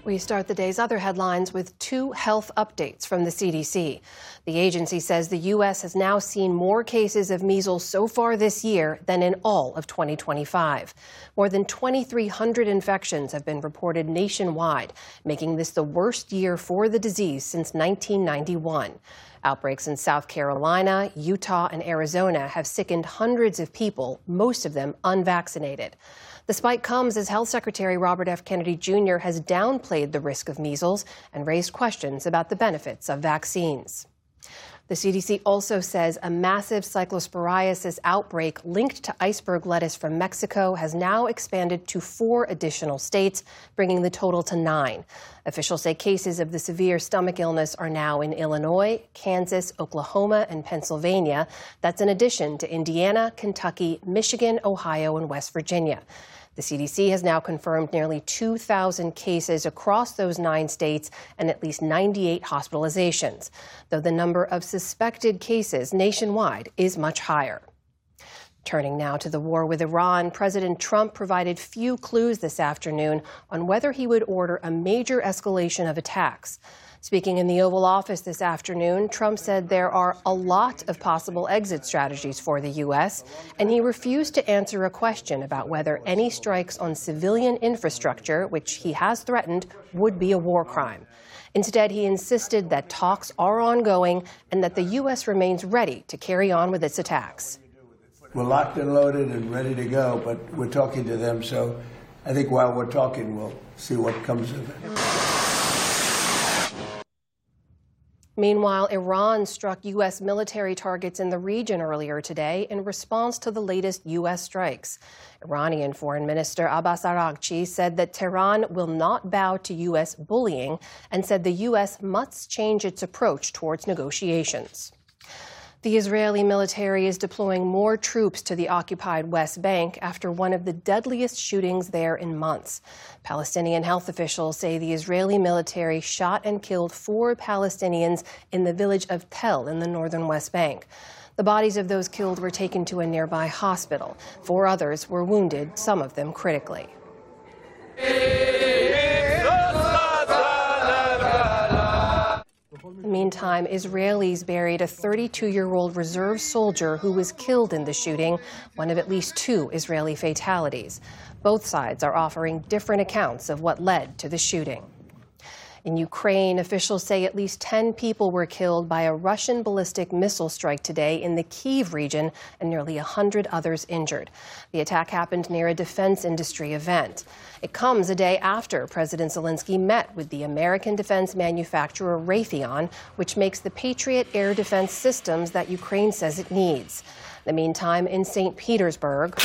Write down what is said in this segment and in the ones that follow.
We start the day's other headlines with two health updates from the CDC. The agency says the U.S. has now seen more cases of measles so far this year than in all of 2025. More than 2,300 infections have been reported nationwide, making this the worst year for the disease since 1991. Outbreaks in South Carolina, Utah, and Arizona have sickened hundreds of people, most of them unvaccinated. The spike comes as Health Secretary Robert F. Kennedy Jr. has downplayed the risk of measles and raised questions about the benefits of vaccines. The CDC also says a massive cyclosporiasis outbreak linked to iceberg lettuce from Mexico has now expanded to 4 additional states, bringing the total to 9. Officials say cases of the severe stomach illness are now in Illinois, Kansas, Oklahoma, and Pennsylvania. That's in addition to Indiana, Kentucky, Michigan, Ohio, and West Virginia. The CDC has now confirmed nearly 2,000 cases across those 9 states and at least 98 hospitalizations, though the number of suspected cases nationwide is much higher. Turning now to the war with Iran, President Trump provided few clues this afternoon on whether he would order a major escalation of attacks. Speaking in the Oval Office this afternoon, Trump said there are a lot of possible exit strategies for the U.S., and he refused to answer a question about whether any strikes on civilian infrastructure, which he has threatened, would be a war crime. Instead, he insisted that talks are ongoing and that the U.S. remains ready to carry on with its attacks. We're locked and loaded and ready to go, but we're talking to them, so I think while we're talking, we'll see what comes of it. Meanwhile, Iran struck U.S. military targets in the region earlier today in response to the latest U.S. strikes. Iranian Foreign Minister Abbas Araghchi said that Tehran will not bow to U.S. bullying and said the U.S. must change its approach towards negotiations. The Israeli military is deploying more troops to the occupied West Bank after one of the deadliest shootings there in months. Palestinian health officials say the Israeli military shot and killed 4 Palestinians in the village of Tel in the northern West Bank. The bodies of those killed were taken to a nearby hospital. 4 others were wounded, some of them critically. Meantime, Israelis buried a 32-year-old reserve soldier who was killed in the shooting, one of at least 2 Israeli fatalities. Both sides are offering different accounts of what led to the shooting. In Ukraine, officials say at least 10 people were killed by a Russian ballistic missile strike today in the Kyiv region and nearly 100 others injured. The attack happened near a defense industry event. It comes a day after President Zelensky met with the American defense manufacturer Raytheon, which makes the Patriot air defense systems that Ukraine says it needs. In the meantime, in St. Petersburg,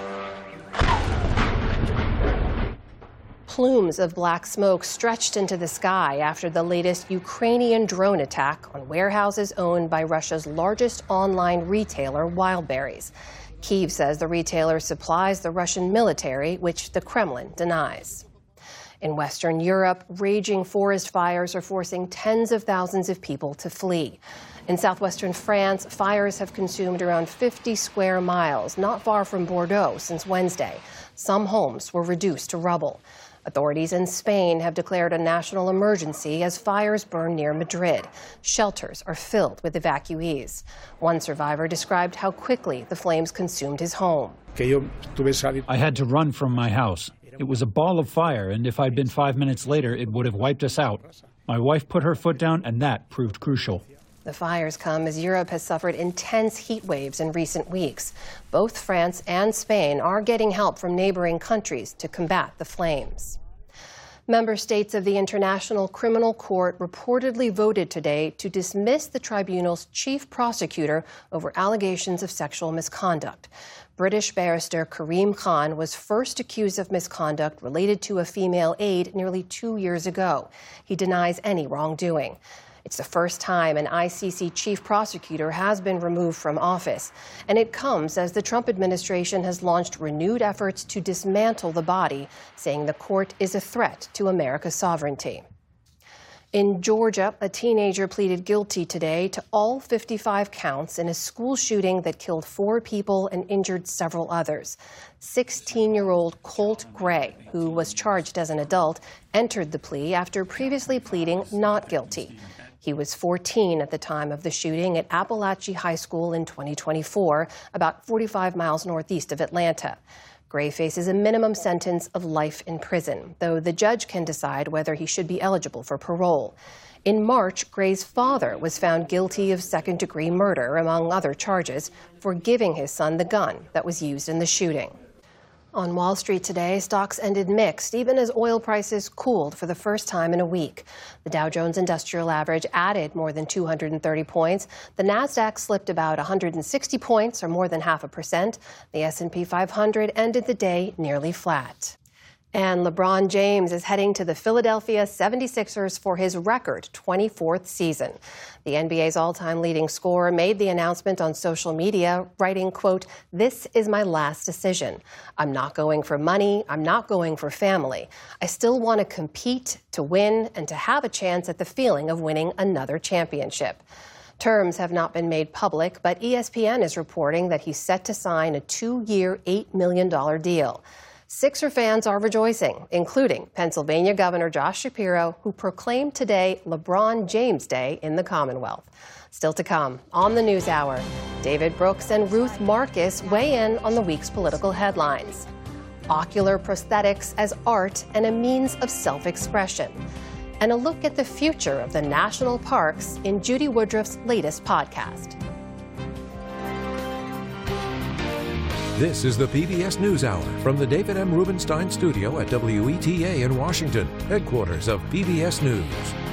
plumes of black smoke stretched into the sky after the latest Ukrainian drone attack on warehouses owned by Russia's largest online retailer, Wildberries. Kyiv says the retailer supplies the Russian military, which the Kremlin denies. In Western Europe, raging forest fires are forcing tens of thousands of people to flee. In southwestern France, fires have consumed around 50 square miles, not far from Bordeaux, since Wednesday. Some homes were reduced to rubble. Authorities in Spain have declared a national emergency as fires burn near Madrid. Shelters are filled with evacuees. One survivor described how quickly the flames consumed his home. I had to run from my house. It was a ball of fire, and if I'd been 5 minutes later, it would have wiped us out. My wife put her foot down, and that proved crucial. The fires come as Europe has suffered intense heat waves in recent weeks. Both France and Spain are getting help from neighboring countries to combat the flames. Member states of the International Criminal Court reportedly voted today to dismiss the tribunal's chief prosecutor over allegations of sexual misconduct. British barrister Karim Khan was first accused of misconduct related to a female aide nearly 2 years ago. He denies any wrongdoing. It's the first time an ICC chief prosecutor has been removed from office, and it comes as the Trump administration has launched renewed efforts to dismantle the body, saying the court is a threat to America's sovereignty. In Georgia, a teenager pleaded guilty today to all 55 counts in a school shooting that killed 4 people and injured several others. 16-year-old Colt Gray, who was charged as an adult, entered the plea after previously pleading not guilty. He was 14 at the time of the shooting at Appalachia High School in 2024, about 45 miles northeast of Atlanta. Gray faces a minimum sentence of life in prison, though the judge can decide whether he should be eligible for parole. In March, Gray's father was found guilty of second-degree murder, among other charges, for giving his son the gun that was used in the shooting. On Wall Street today, stocks ended mixed, even as oil prices cooled for the first time in a week. The Dow Jones Industrial Average added more than 230 points. The Nasdaq slipped about 160 points, or more than 0.5%. The S&P 500 ended the day nearly flat. And LeBron James is heading to the Philadelphia 76ers for his record 24th season. The NBA's all-time leading scorer made the announcement on social media, writing, quote, "This is my last decision. I'm not going for money. I'm not going for family. I still want to compete, to win, and to have a chance at the feeling of winning another championship." Terms have not been made public, but ESPN is reporting that he's set to sign a 2-year, $8 million deal. Sixer fans are rejoicing, including Pennsylvania Governor Josh Shapiro, who proclaimed today LeBron James Day in the Commonwealth. Still to come on the News Hour, David Brooks and Ruth Marcus weigh in on the week's political headlines. Ocular prosthetics as art and a means of self-expression. And a look at the future of the national parks in Judy Woodruff's latest podcast. This is the PBS NewsHour from the David M. Rubenstein studio at WETA in Washington, headquarters of PBS News.